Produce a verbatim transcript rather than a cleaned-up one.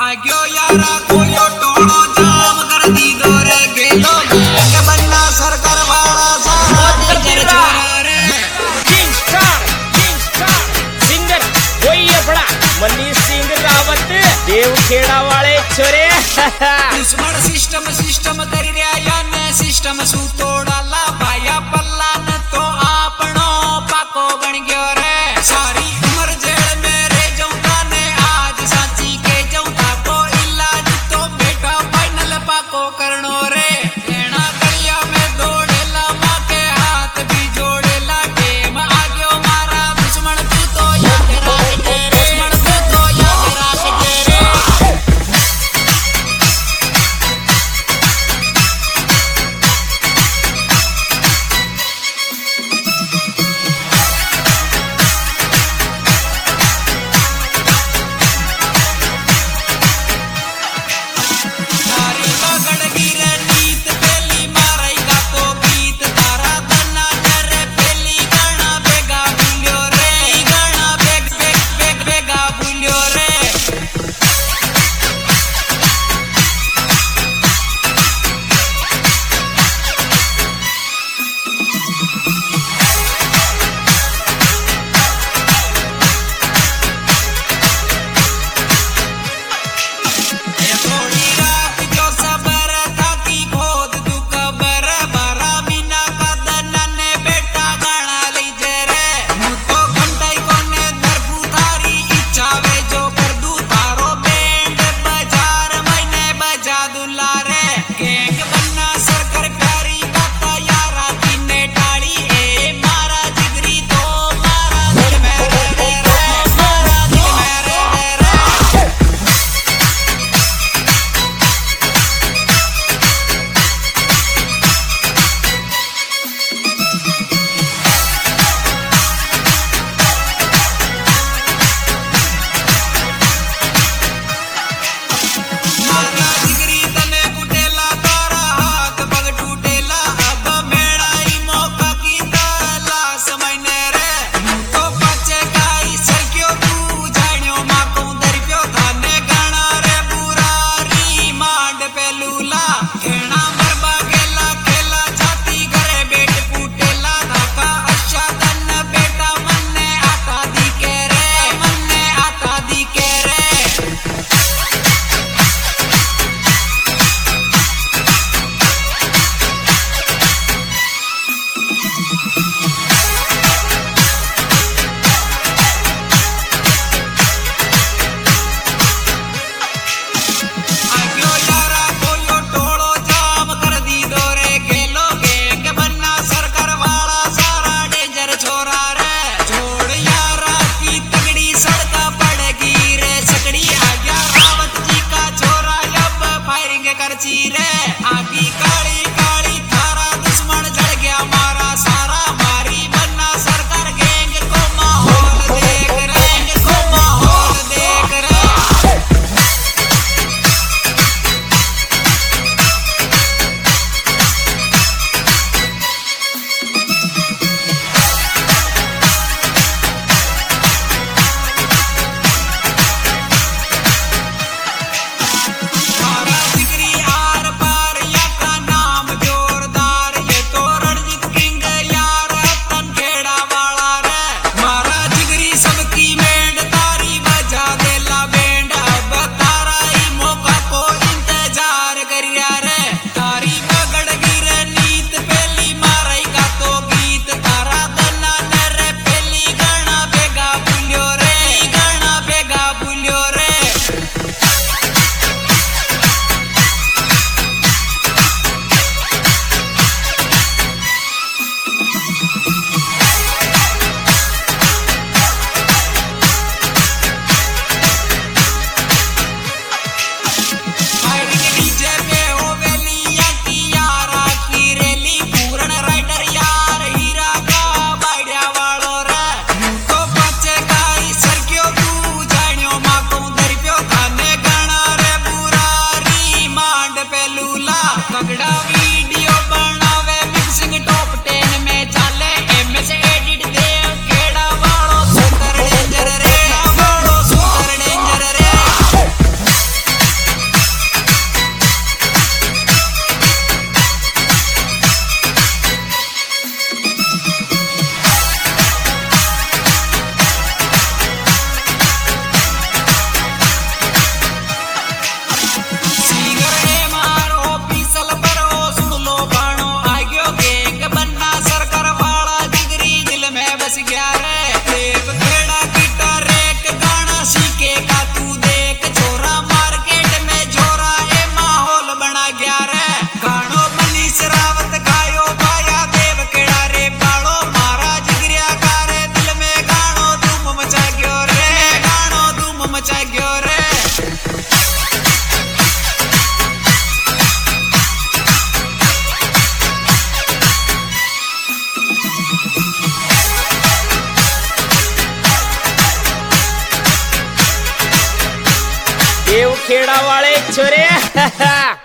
आग्यो यारा कोयो टोणो जाम कर दी गोरे गेलो के बन्ना सरकार वाला सारा जर छोरा रे King Star King Star singer कोई अपना मनीष सिंह रावत देवखेड़ा वाले छोरे दुश्मन सिस्टम सिस्टम कर रिया या ने सिस्टम सु तोड़ाला भाया पल्ला न तो आपनो पाको बन गयो रे सारी उम्र जेल में रे जाऊंगा ने आज साची के जाऊंगा को इलाज तो बेटा फाइनल पाको करनो रे लेना गलिया में दौड़ेला मां के हाथ भी जोड़ेला टेम आ गयो मारा दुश्मन तू तो याद राख के रे दुश्मन तू तो याद राख के रे खेड़ा वाले छोरे